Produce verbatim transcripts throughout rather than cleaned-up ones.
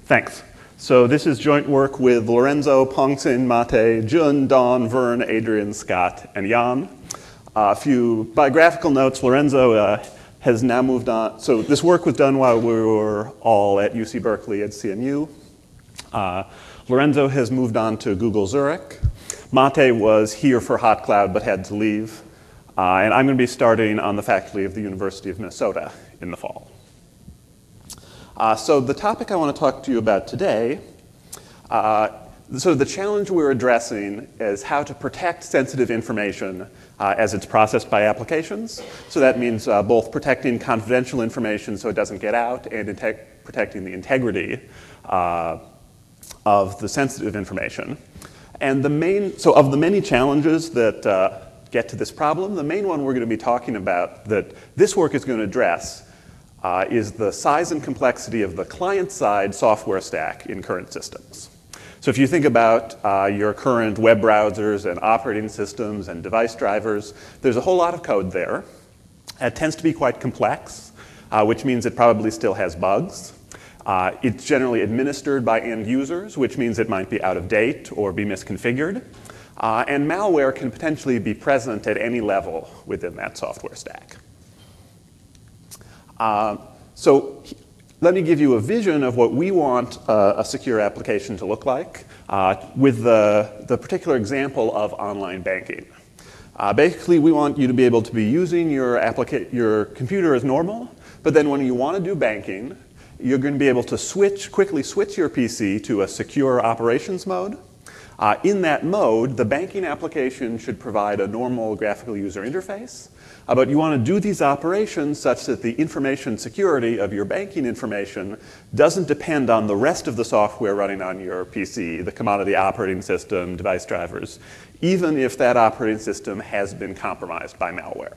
Thanks. So this is joint work with Lorenzo, Pongxin, Mate, Jun, Don, Vern, Adrian, Scott, and Jan. Uh, a few biographical notes. Lorenzo uh, has now moved on. So this work was done while we were all at U C Berkeley at C M U. Uh, Lorenzo has moved on to Google Zurich. Mate was here for Hot Cloud but had to leave. Uh, and I'm going to be starting on the faculty of the University of Minnesota in the fall. Uh, so the topic I want to talk to you about today, uh, so the challenge we're addressing is how to protect sensitive information uh, as it's processed by applications. So that means uh, both protecting confidential information so it doesn't get out and protecting the integrity uh, of the sensitive information. And the main, so of the many challenges that uh, get to this problem, the main one we're going to be talking about that this work is going to address Uh, is the size and complexity of the client-side software stack in current systems. So if you think about uh, your current web browsers and operating systems and device drivers, there's a whole lot of code there. It tends to be quite complex, uh, which means it probably still has bugs. Uh, it's generally administered by end users, which means it might be out of date or be misconfigured. Uh, and malware can potentially be present at any level within that software stack. Uh, so let me give you a vision of what we want uh, a secure application to look like uh, with the, the particular example of online banking. Uh, basically, we want you to be able to be using your, your computer as normal, but then when you want to do banking, you're going to be able to switch, quickly switch your P C to a secure operations mode. Uh, in that mode, the banking application should provide a normal graphical user interface. Uh, but you want to do these operations such that the information security of your banking information doesn't depend on the rest of the software running on your P C, the commodity operating system, device drivers, even if that operating system has been compromised by malware.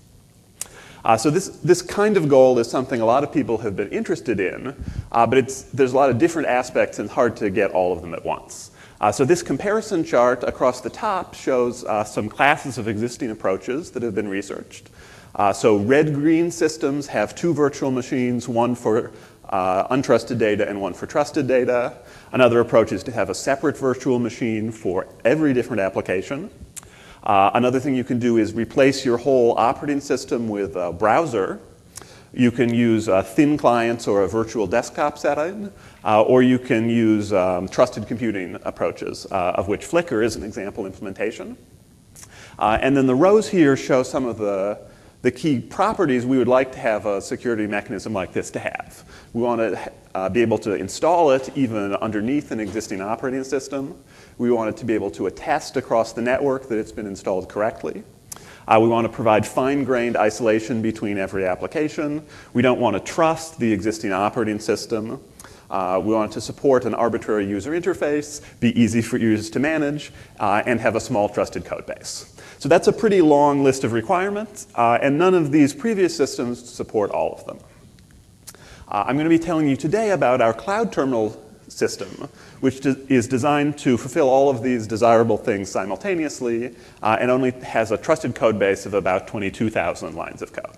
Uh, so this, this kind of goal is something a lot of people have been interested in, uh, but it's, there's a lot of different aspects and it's hard to get all of them at once. Uh, so this comparison chart across the top shows uh, some classes of existing approaches that have been researched. Uh, so red-green systems have two virtual machines, one for uh, untrusted data and one for trusted data. Another approach is to have a separate virtual machine for every different application. Uh, another thing you can do is replace your whole operating system with a browser. You can use uh, thin clients or a virtual desktop setting, uh, or you can use um, trusted computing approaches, uh, of which Flickr is an example implementation. Uh, and then the rows here show some of the, the key properties we would like to have a security mechanism like this to have. We want to uh, be able to install it even underneath an existing operating system. We want it to be able to attest across the network that it's been installed correctly. Uh, we want to provide fine-grained isolation between every application. We don't want to trust the existing operating system. Uh, we want to support an arbitrary user interface, be easy for users to manage, uh, and have a small trusted code base. So that's a pretty long list of requirements, uh, and none of these previous systems support all of them. Uh, I'm going to be telling you today about our cloud terminal system, which de is designed to fulfill all of these desirable things simultaneously uh, and only has a trusted code base of about twenty-two thousand lines of code.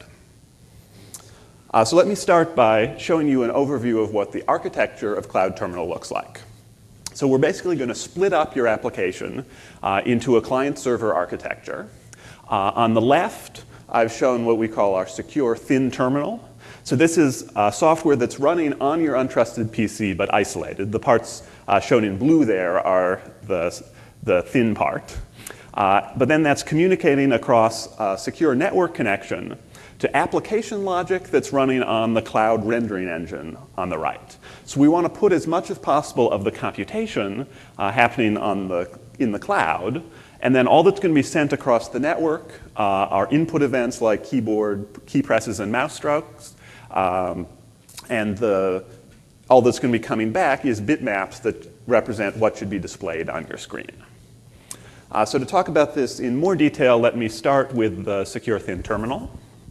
Uh, so let me start by showing you an overview of what the architecture of Cloud Terminal looks like. So we're basically going to split up your application uh, into a client-server architecture. Uh, on the left, I've shown what we call our secure thin terminal. So this is uh, software that's running on your untrusted P C, but isolated. The parts uh, shown in blue there are the, the thin part. Uh, but then that's communicating across a secure network connection to application logic that's running on the cloud rendering engine on the right. So we want to put as much as possible of the computation uh, happening on the, in the cloud, and then all that's going to be sent across the network uh, are input events like keyboard, key presses, and mouse strokes. Um, and the, all that's going to be coming back is bitmaps that represent what should be displayed on your screen. Uh, so to talk about this in more detail, let me start with the secure thin terminal.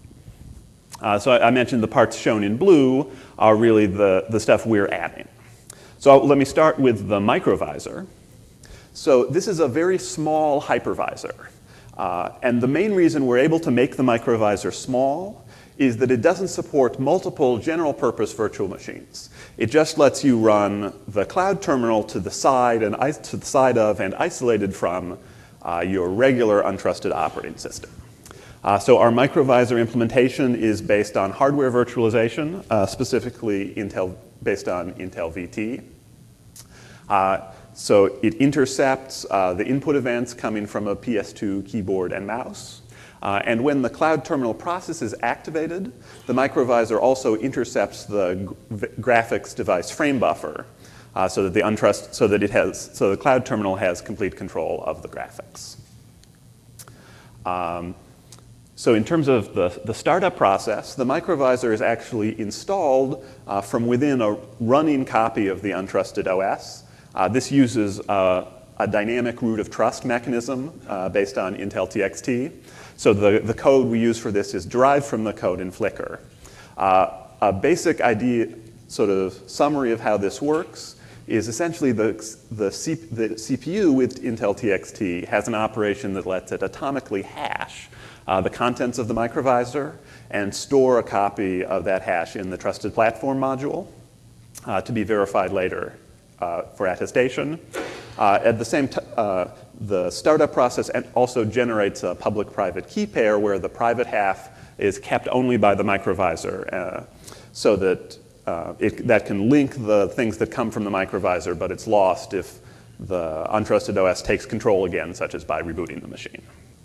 Uh, so I, I mentioned the parts shown in blue are really the, the stuff we're adding. So let me start with the microvisor. So this is a very small hypervisor. Uh, and the main reason we're able to make the microvisor small is that it doesn't support multiple general purpose virtual machines. It just lets you run the cloud terminal to the side and to the side of and isolated from uh, your regular untrusted operating system. Uh, so our microvisor implementation is based on hardware virtualization, uh, specifically Intel, based on Intel V T. Uh, so it intercepts uh, the input events coming from a P S two keyboard and mouse. Uh, and when the cloud terminal process is activated, the microvisor also intercepts the g graphics device frame buffer, uh, so that the untrust, so that it has, so the cloud terminal has complete control of the graphics. Um, so in terms of the, the startup process, the microvisor is actually installed uh, from within a running copy of the untrusted O S. Uh, this uses uh, a dynamic root of trust mechanism uh, based on Intel T X T. So the, the code we use for this is derived from the code in Flickr. Uh, a basic idea, sort of summary of how this works is essentially the, the, C, the C P U with Intel T X T has an operation that lets it atomically hash uh, the contents of the microvisor and store a copy of that hash in the trusted platform module uh, to be verified later uh, for attestation. Uh, at the same time, uh, the startup process also generates a public-private key pair where the private half is kept only by the microvisor, uh, so that uh, it, that can link the things that come from the microvisor, but it's lost if the untrusted O S takes control again, such as by rebooting the machine.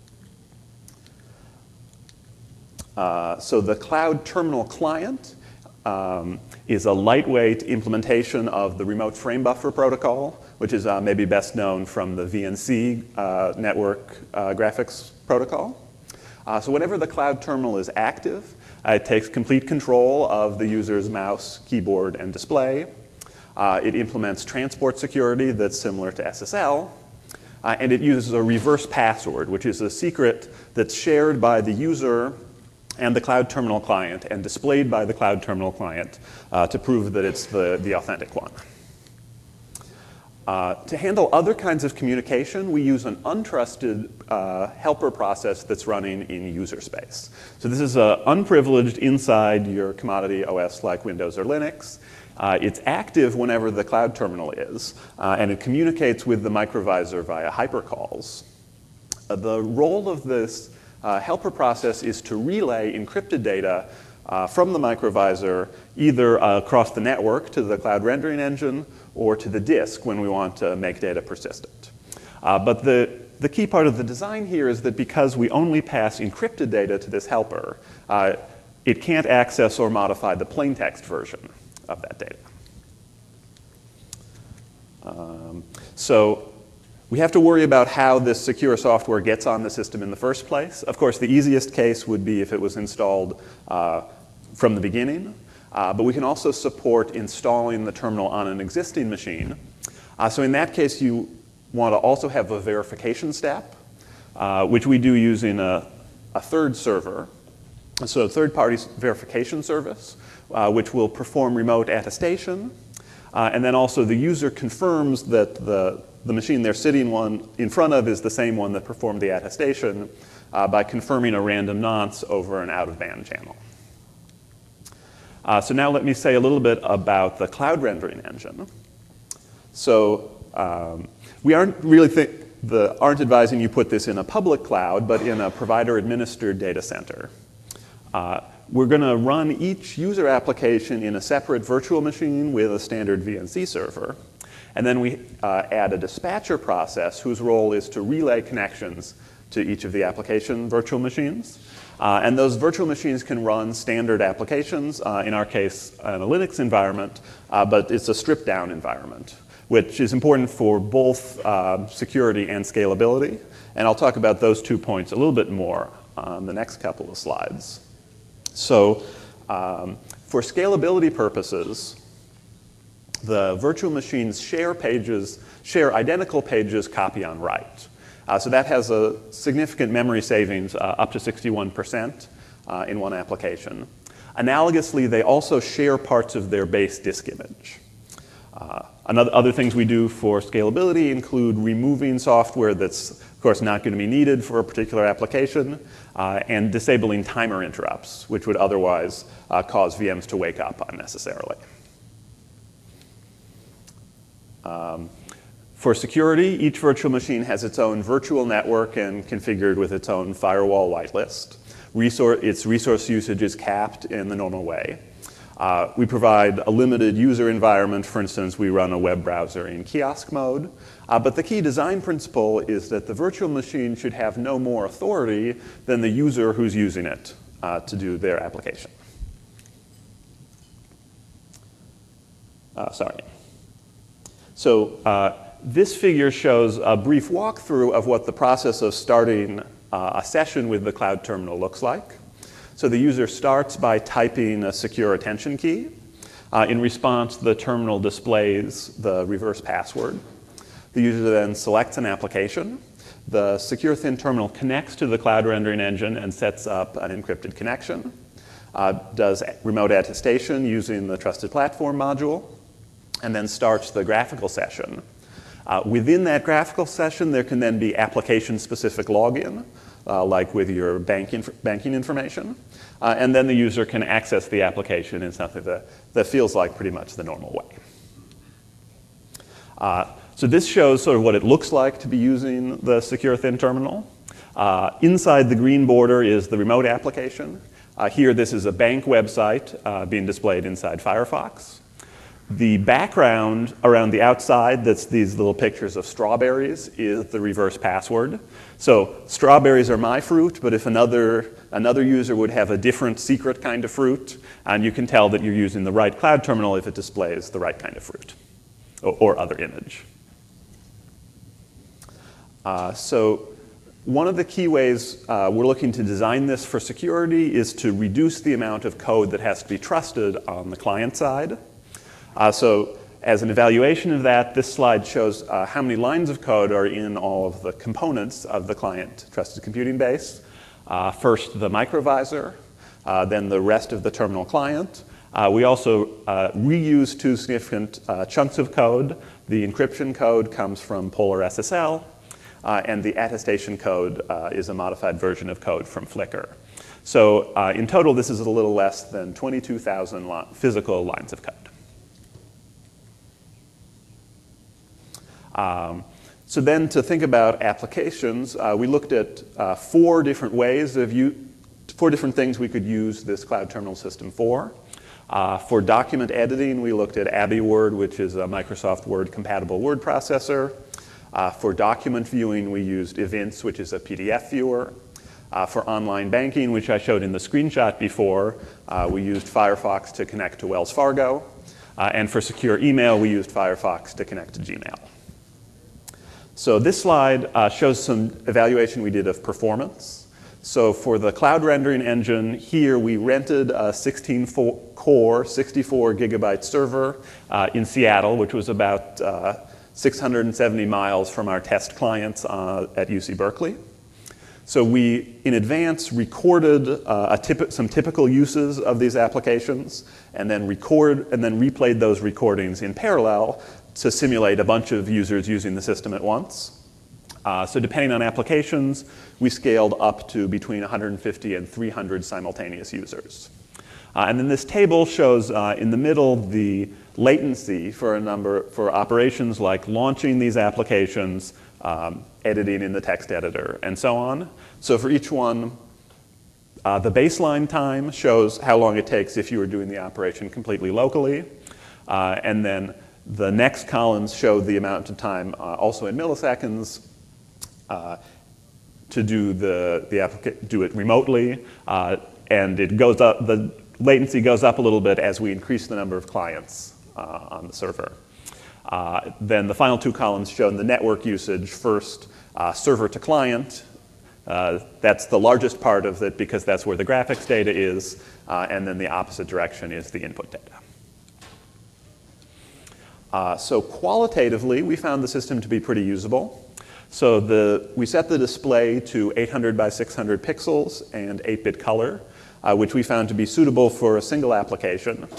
Uh, so the cloud terminal client um, is a lightweight implementation of the remote frame buffer protocol, which is uh, maybe best known from the V N C uh, network uh, graphics protocol. Uh, so whenever the cloud terminal is active, uh, it takes complete control of the user's mouse, keyboard, and display. Uh, it implements transport security that's similar to S S L. Uh, and it uses a reverse password, which is a secret that's shared by the user and the cloud terminal client and displayed by the cloud terminal client uh, to prove that it's the, the authentic one. Uh, to handle other kinds of communication, we use an untrusted uh, helper process that's running in user space. So this is uh, unprivileged inside your commodity O S like Windows or Linux. Uh, it's active whenever the cloud terminal is, uh, and it communicates with the microvisor via hypercalls. Uh, the role of this uh, helper process is to relay encrypted data uh, from the microvisor either uh, across the network to the cloud rendering engine or to the disk when we want to make data persistent. Uh, but the, the key part of the design here is that because we only pass encrypted data to this helper, uh, it can't access or modify the plain text version of that data. Um, so we have to worry about how this secure software gets on the system in the first place. Of course, the easiest case would be if it was installed uh, from the beginning. Uh, but we can also support installing the terminal on an existing machine. Uh, so in that case, you want to also have a verification step, uh, which we do using a, a third server. So a third-party verification service, uh, which will perform remote attestation. Uh, and then also the user confirms that the, the machine they're sitting one in front of is the same one that performed the attestation uh, by confirming a random nonce over an out-of-band channel. Uh, so now let me say a little bit about the cloud rendering engine. So um, we aren't really think the, aren't advising you put this in a public cloud, but in a provider-administered data center. Uh, we're going to run each user application in a separate virtual machine with a standard V N C server. And then we uh, add a dispatcher process whose role is to relay connections to each of the application virtual machines. Uh, and those virtual machines can run standard applications, uh, in our case, in a Linux environment, uh, but it's a stripped-down environment, which is important for both uh, security and scalability. And I'll talk about those two points a little bit more on the next couple of slides. So um, for scalability purposes, the virtual machines share pages, share identical pages copy on write. Uh, so that has a significant memory savings, uh, up to sixty-one percent uh, in one application. Analogously, they also share parts of their base disk image. Uh, another, other things we do for scalability include removing software that's, of course, not going to be needed for a particular application, uh, and disabling timer interrupts, which would otherwise uh, cause V Ms to wake up unnecessarily. Um, for security, each virtual machine has its own virtual network and configured with its own firewall whitelist. Resource, its resource usage is capped in the normal way. Uh, we provide a limited user environment. For instance, we run a web browser in kiosk mode. Uh, but the key design principle is that the virtual machine should have no more authority than the user who's using it uh, to do their application. Uh, sorry. So uh, this figure shows a brief walkthrough of what the process of starting uh, a session with the cloud terminal looks like. So the user starts by typing a secure attention key. Uh, in response, the terminal displays the reverse password. The user then selects an application. The secure thin terminal connects to the cloud rendering engine and sets up an encrypted connection. Uh, does remote attestation using the trusted platform module, and then starts the graphical session. Uh, within that graphical session, there can then be application-specific login, uh, like with your bank inf banking information. Uh, and then the user can access the application in something that, that feels like pretty much the normal way. Uh, so this shows sort of what it looks like to be using the secure thin terminal. Uh, inside the green border is the remote application. Uh, here, this is a bank website uh, being displayed inside Firefox. The background around the outside, that's these little pictures of strawberries, is the reverse password. So strawberries are my fruit, but if another, another user would have a different secret kind of fruit, and you can tell that you're using the right cloud terminal if it displays the right kind of fruit or, or other image. Uh, so one of the key ways uh, we're looking to design this for security is to reduce the amount of code that has to be trusted on the client side. Uh, so as an evaluation of that, this slide shows uh, how many lines of code are in all of the components of the client trusted computing base. Uh, first, the microvisor, uh, then the rest of the terminal client. Uh, we also uh, reuse two significant uh, chunks of code. The encryption code comes from Polar S S L, uh, and the attestation code uh, is a modified version of code from Flickr. So uh, in total, this is a little less than twenty-two thousand li physical lines of code. Um, so then to think about applications, uh, we looked at uh, four different ways of you, four different things we could use this cloud terminal system for. Uh, for document editing, we looked at AbiWord, which is a Microsoft Word compatible word processor. Uh, for document viewing, we used Evince, which is a P D F viewer. Uh, for online banking, which I showed in the screenshot before, uh, we used Firefox to connect to Wells Fargo. Uh, and for secure email, we used Firefox to connect to Gmail. So this slide uh, shows some evaluation we did of performance. So for the cloud rendering engine, here we rented a sixteen core, sixty-four gigabyte server uh, in Seattle, which was about uh, six hundred seventy miles from our test clients uh, at U C Berkeley. So we, in advance, recorded uh, a typ some typical uses of these applications, and then record and then replayed those recordings in parallel to simulate a bunch of users using the system at once. Uh, so depending on applications, we scaled up to between one hundred fifty and three hundred simultaneous users. Uh, and then this table shows uh, in the middle the latency for a number for operations like launching these applications, um, editing in the text editor, and so on. So for each one, uh, the baseline time shows how long it takes if you were doing the operation completely locally, uh, and then the next columns show the amount of time, uh, also in milliseconds, uh, to do the, the applica do it remotely, uh, and it goes up. The latency goes up a little bit as we increase the number of clients uh, on the server. Uh, then the final two columns show the network usage. First, uh, server to client. Uh, that's the largest part of it because that's where the graphics data is, uh, and then the opposite direction is the input data. Uh, so qualitatively, we found the system to be pretty usable. So the, we set the display to eight hundred by six hundred pixels and eight bit color, uh, which we found to be suitable for a single application.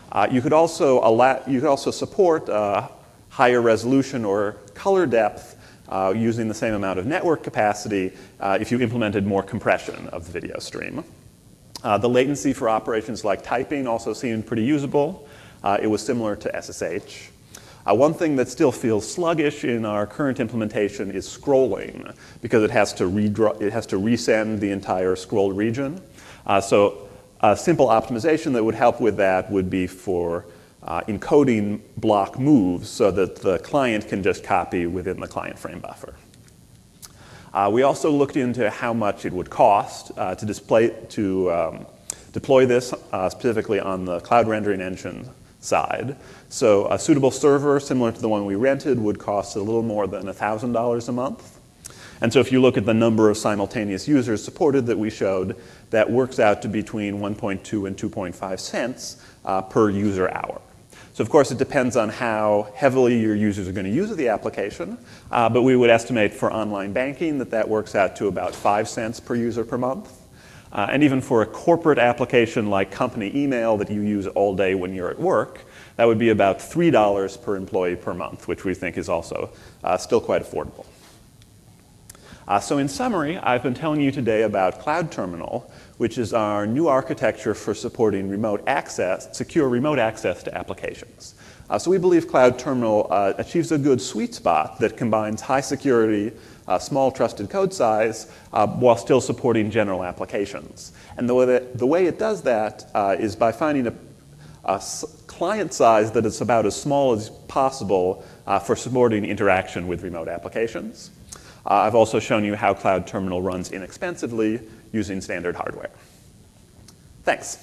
Uh, you could also allow, you could also support uh, higher resolution or color depth uh, using the same amount of network capacity uh, if you implemented more compression of the video stream. Uh, the latency for operations like typing also seemed pretty usable. Uh, it was similar to S S H. Uh, one thing that still feels sluggish in our current implementation is scrolling, because it has to, redraw, it has to resend the entire scrolled region. Uh, so a simple optimization that would help with that would be for uh, encoding block moves so that the client can just copy within the client frame buffer. Uh, we also looked into how much it would cost uh, to, display, to um, deploy this, uh, specifically on the cloud rendering engine side. So a suitable server similar to the one we rented would cost a little more than one thousand dollars a month. And so if you look at the number of simultaneous users supported that we showed, that works out to between one point two and two point five cents uh, per user hour. So of course it depends on how heavily your users are going to use the application, uh, but we would estimate for online banking that that works out to about five cents per user per month. Uh, and even for a corporate application like company email that you use all day when you're at work, that would be about three dollars per employee per month, which we think is also uh, still quite affordable. Uh, so in summary, I've been telling you today about Cloud Terminal, which is our new architecture for supporting remote access, secure remote access to applications. Uh, so we believe Cloud Terminal uh, achieves a good sweet spot that combines high security, uh, small trusted code size, uh, while still supporting general applications. And the way, that, the way it does that uh, is by finding a, a client size that is about as small as possible uh, for supporting interaction with remote applications. Uh, I've also shown you how Cloud Terminal runs inexpensively using standard hardware. Thanks.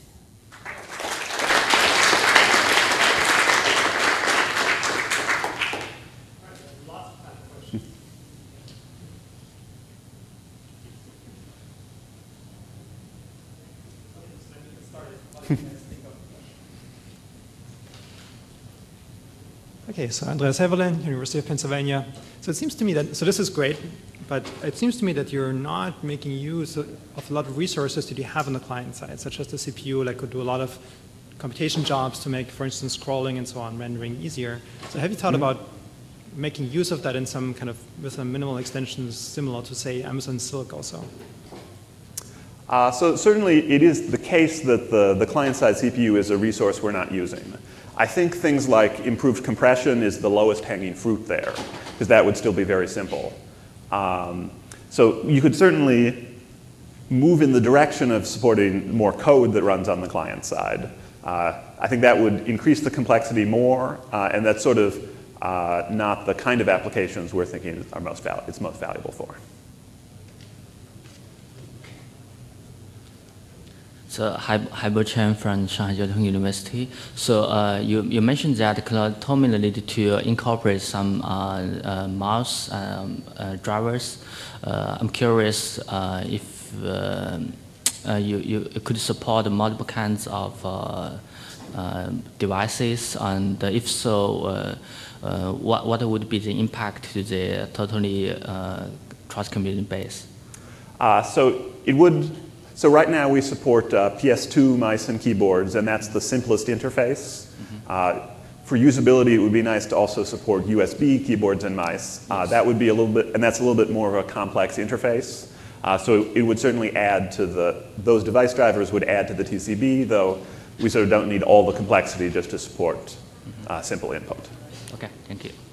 Okay, so Andreas Heverlin, University of Pennsylvania. So it seems to me that, so this is great, but it seems to me that you're not making use of a lot of resources that you have on the client side, such as the C P U, like could do a lot of computation jobs to make, for instance, scrolling and so on, rendering easier. So have you thought mm-hmm. about making use of that in some kind of, with some minimal extensions similar to, say, Amazon Silk also? Uh, so certainly it is the case that the, the client-side C P U is a resource we're not using. I think things like improved compression is the lowest hanging fruit there, because that would still be very simple. Um, so you could certainly move in the direction of supporting more code that runs on the client side. Uh, I think that would increase the complexity more, uh, and that's sort of uh, not the kind of applications we're thinking are most val- it's most valuable for. So, Haibo Chen from Shanghai Jiao Tong University. So, uh, you, you mentioned that Cloud Terminal needed to incorporate some uh, uh, mouse um, uh, drivers. Uh, I'm curious uh, if uh, uh, you, you could support multiple kinds of uh, uh, devices, and if so, uh, uh, what, what would be the impact to the totally uh, trust computing base? Uh, so, it would. So right now we support uh, P S two mice and keyboards, and that's the simplest interface. Mm-hmm. uh, for usability, it would be nice to also support U S B keyboards and mice. Uh, that would be a little bit, and that's a little bit more of a complex interface. Uh, so it would certainly add to the, those device drivers would add to the T C B, though we sort of don't need all the complexity just to support uh, simple input. Okay, thank you.